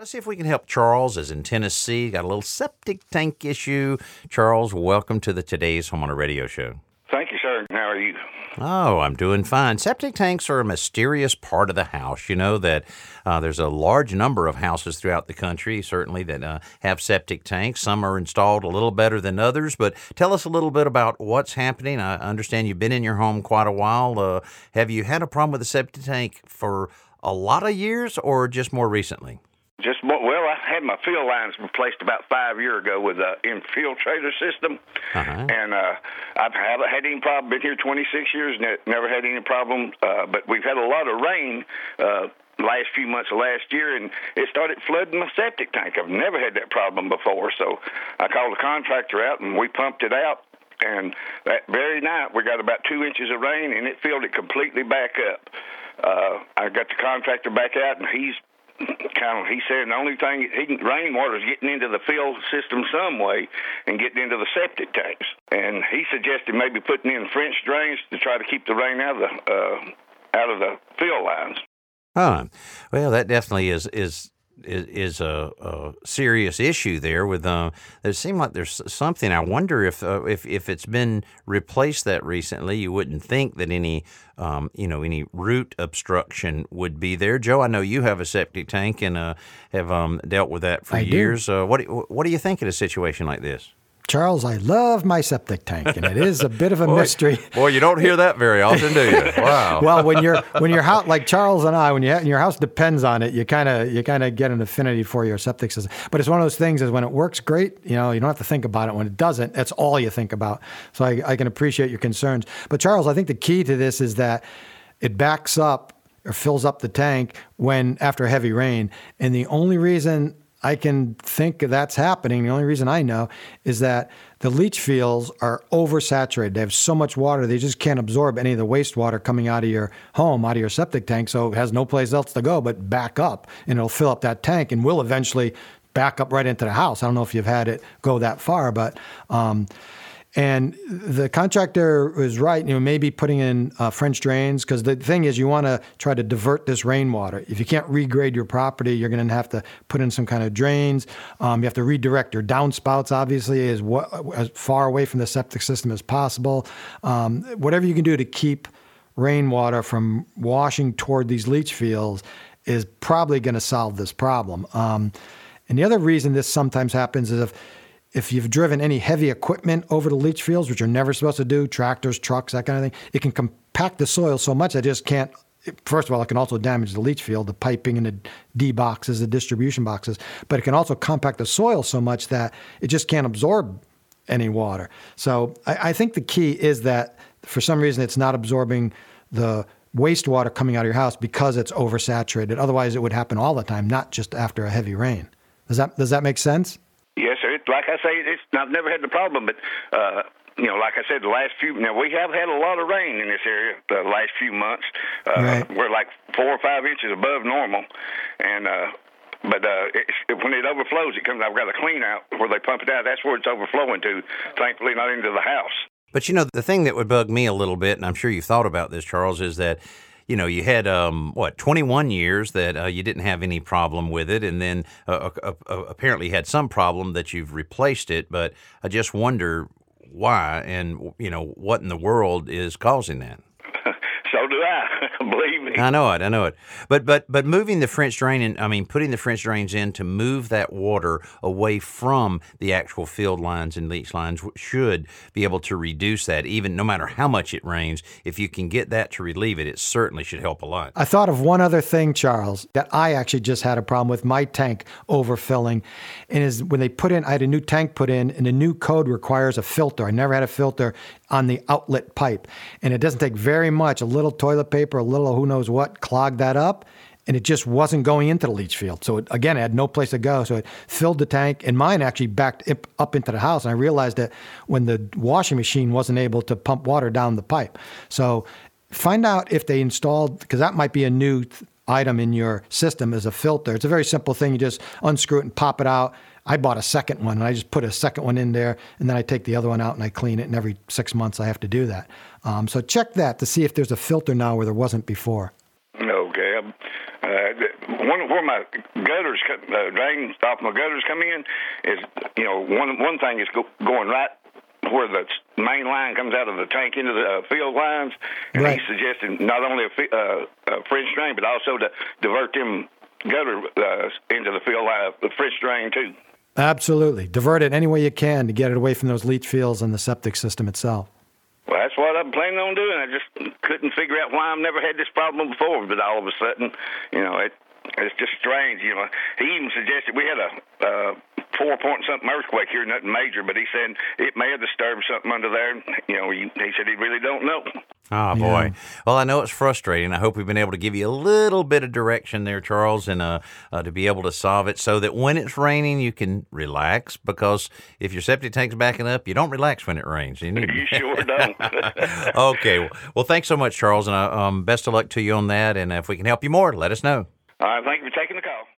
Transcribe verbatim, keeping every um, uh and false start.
Let's see if we can help Charles is in Tennessee. Got a little septic tank issue. Charles, welcome to the Today's Homeowner Radio Show. Thank you, sir. How are you? Oh, I'm doing fine. Septic tanks are a mysterious part of the house. You know that uh, there's a large number of houses throughout the country, certainly, that uh, have septic tanks. Some are installed a little better than others, but tell us a little bit about what's happening. I understand you've been in your home quite a while. Uh, have you had a problem with the septic tank for a lot of years or just more recently? Just well, I had my field lines replaced about five years ago with an infiltrator system, uh-huh. and uh, I've haven't had any problem. Been here twenty-six years, ne- never had any problem. Uh, but we've had a lot of rain uh, last few months of last year, and it started flooding my septic tank. I've never had that problem before, so I called the contractor out, and we pumped it out. And that very night, we got about two inches of rain, and it filled it completely back up. Uh, I got the contractor back out, and he's kind of, he said the only thing, he can, rainwater is getting into the fill system some way and getting into the septic tanks. And he suggested maybe putting in French drains to try to keep the rain out of the uh, out of the fill lines. Huh. Well, that definitely is is is, is a, a serious issue there. With uh, it seemed like there's something. I wonder if uh, if if it's been replaced that recently. You wouldn't think that any um, you know any root obstruction would be there. Joe, I know you have a septic tank and uh, have um, dealt with that for I years. Do. Uh, what do, what do you think of a situation like this? Charles, I love my septic tank, and it is a bit of a boy, mystery. Boy, you don't hear that very often, do you? Wow. Well, when you're when your house, like Charles and I, when you ha- your house depends on it, you kind of you kind of get an affinity for your septic system. But it's one of those things is when it works great, you know, you don't have to think about it. When it doesn't, that's all you think about. So I, I can appreciate your concerns. But Charles, I think the key to this is that it backs up or fills up the tank when after heavy rain, and the only reason I can think that's happening, the only reason I know, is that the leach fields are oversaturated. They have so much water, they just can't absorb any of the wastewater coming out of your home, out of your septic tank, so it has no place else to go but back up, and it'll fill up that tank and will eventually back up right into the house. I don't know if you've had it go that far, but... Um, And the contractor was right, you know, maybe putting in uh, French drains, because the thing is you want to try to divert this rainwater. If you can't regrade your property, you're going to have to put in some kind of drains. Um, you have to redirect your downspouts, obviously, as, wa- as far away from the septic system as possible. Um, whatever you can do to keep rainwater from washing toward these leach fields is probably going to solve this problem. Um, and the other reason this sometimes happens is if If you've driven any heavy equipment over the leach fields, which you're never supposed to do, tractors, trucks, that kind of thing, it can compact the soil so much that it just can't, first of all, it can also damage the leach field, the piping and the D boxes, the distribution boxes, but it can also compact the soil so much that it just can't absorb any water. So I, I think the key is that for some reason it's not absorbing the wastewater coming out of your house because it's oversaturated. Otherwise, it would happen all the time, not just after a heavy rain. Does that does that make sense? Yes, sir. It, like I say, it's I've never had the problem, but uh, you know, like I said, the last few now we have had a lot of rain in this area the last few months. Uh, right. We're like four or five inches above normal, and uh, but uh, it's, when it overflows, it comes. I've got a clean out where they pump it out. That's where it's overflowing to. Thankfully, not into the house. But you know, the thing that would bug me a little bit, and I'm sure you've thought about this, Charles, is that. You know, you had, um, what, twenty-one years that uh, you didn't have any problem with it, and then uh, uh, uh, apparently had some problem that you've replaced it, but I just wonder why and, you know, what in the world is causing that? So do I, believe me. I know it, I know it. But but but moving the French drain, in, I mean, putting the French drains in to move that water away from the actual field lines and leach lines should be able to reduce that, even no matter how much it rains. If you can get that to relieve it, it certainly should help a lot. I thought of one other thing, Charles, that I actually just had a problem with my tank overfilling. And is when they put in, I had a new tank put in, and the new code requires a filter. I never had a filter on the outlet pipe. And it doesn't take very much, a little toilet paper, a little who knows what, clogged that up, and it just wasn't going into the leach field. So it, again, it had no place to go. So it filled the tank, and mine actually backed up into the house. And I realized that when the washing machine wasn't able to pump water down the pipe. So find out if they installed, because that might be a new th- item in your system as a filter. It's a very simple thing. You just unscrew it and pop it out. I bought a second one, and I just put a second one in there, and then I take the other one out and I clean it, and every six months I have to do that. Um, so check that to see if there's a filter now where there wasn't before. Okay. Uh, one where my gutters uh, drain off my gutters come in is, you know, one one thing is go, going right where the main line comes out of the tank into the uh, field lines, and right. he's suggesting not only a, uh, a French drain, but also to divert them gutter uh, into the field line, the French drain too. Absolutely. Divert it any way you can to get it away from those leach fields and the septic system itself. Well, that's what I'm planning on doing. I just couldn't figure out why I've never had this problem before, but all of a sudden, you know, it it's just strange. You know, he even suggested we had a uh, four point something earthquake here, nothing major, but he said it may have disturbed something under there. You know, he, he said he really don't know. Oh, boy. Yeah. Well, I know it's frustrating. I hope we've been able to give you a little bit of direction there, Charles, and uh, uh, to be able to solve it so that when it's raining, you can relax, because if your septic tank's backing up, you don't relax when it rains. You, need you sure don't. Okay. Well, well, thanks so much, Charles, and uh, um, best of luck to you on that. And if we can help you more, let us know. All right. Thank you for taking the call.